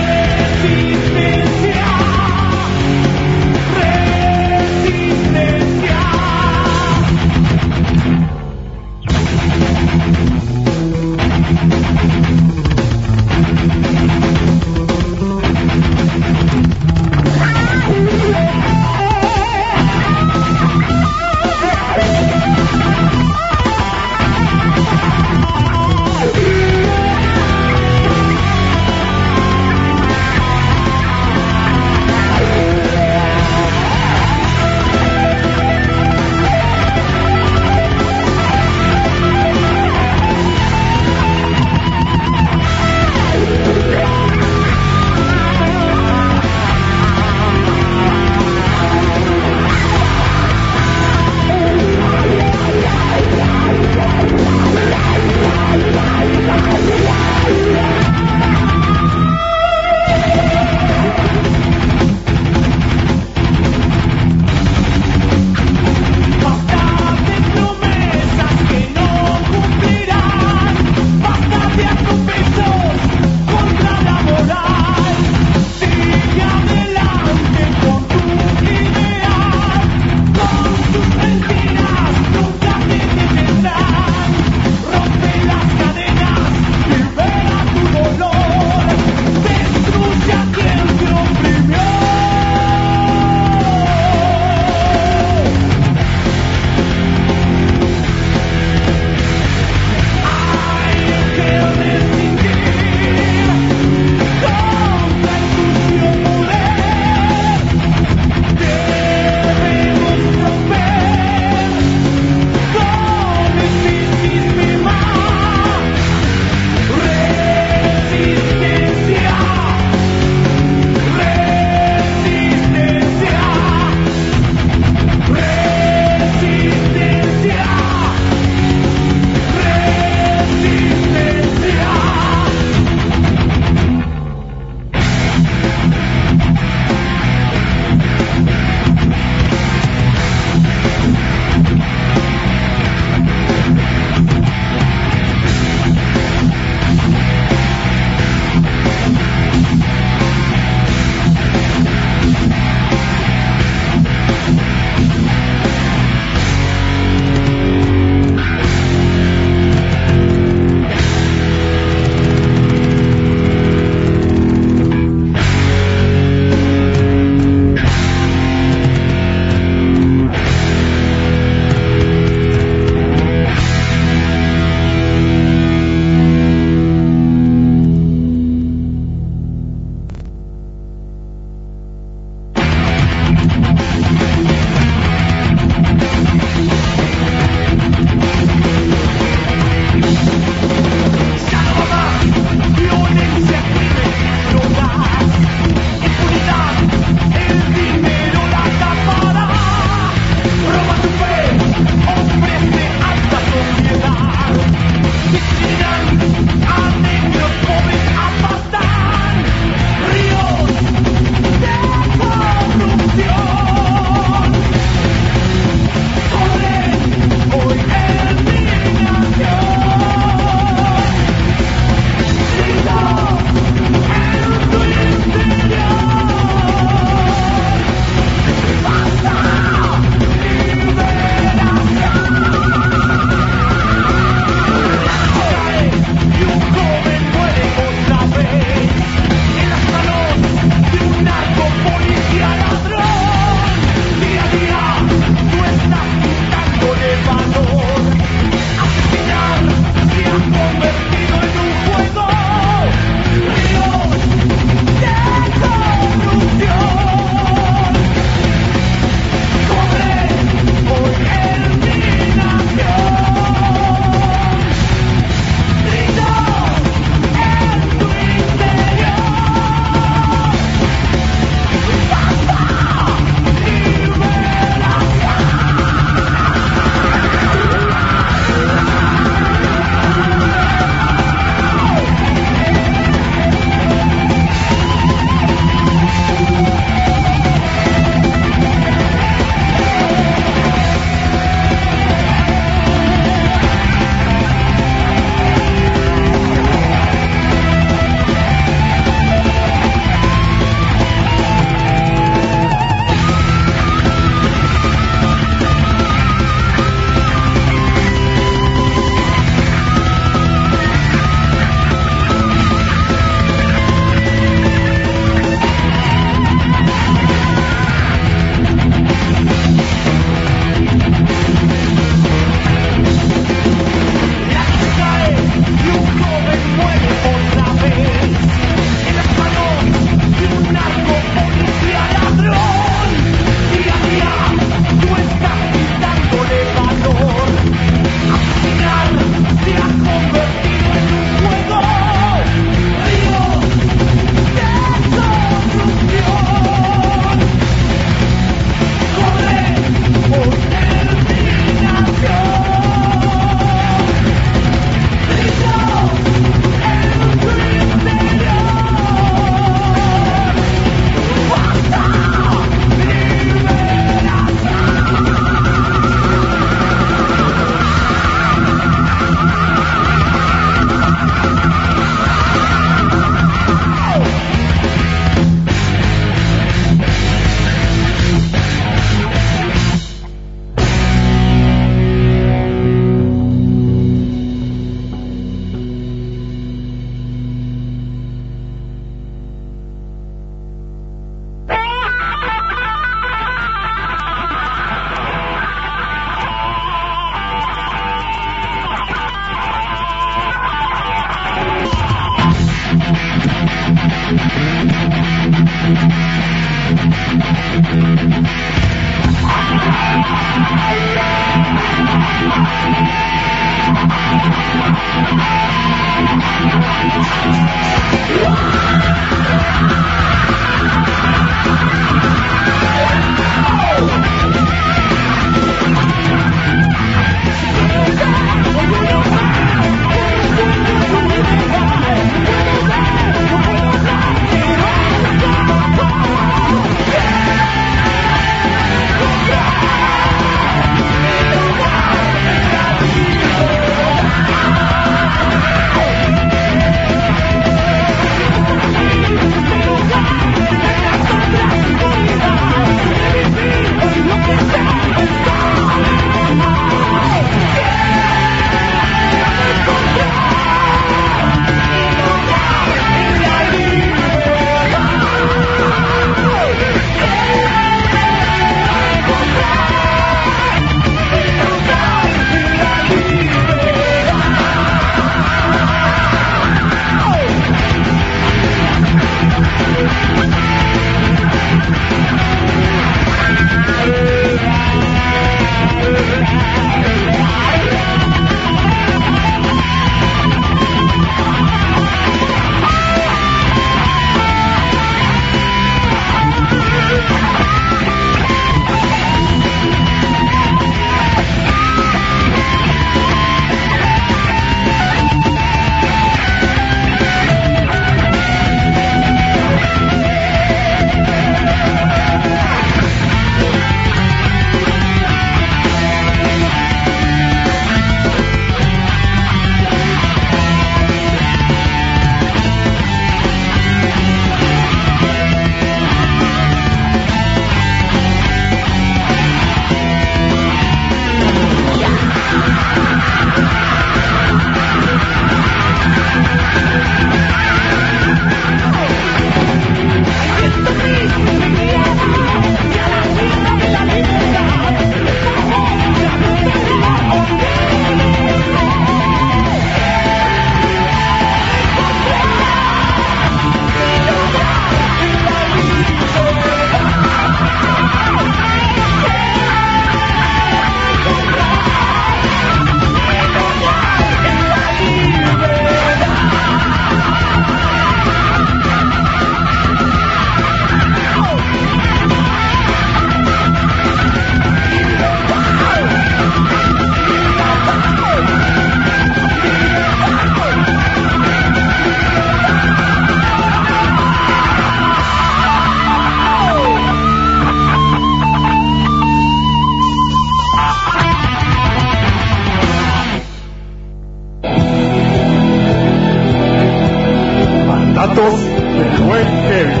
Mandatos del buen Kevin.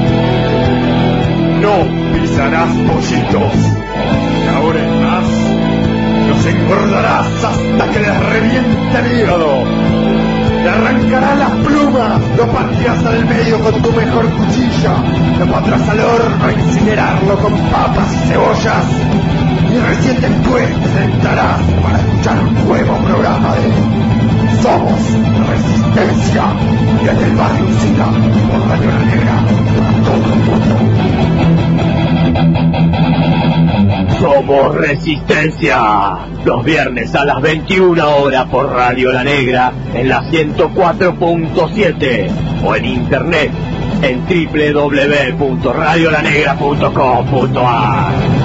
No pisarás pollitos. De ahora en más, los engordarás hasta que les reviente el hígado. Te arrancarás las plumas, lo partirás al medio con tu mejor cuchilla, lo pondrás al horno a incinerarlo con papas y cebollas, y recién después te sentarás para escuchar un nuevo programa de Somos Resistencia, desde el barrio Sina, por Radio La Negra, a todo el mundo. Somos Resistencia, los viernes a las veintiuna horas por Radio La Negra en la ciento cuatro punto siete o en internet en doble u doble u doble u punto radio la negra punto com punto a r.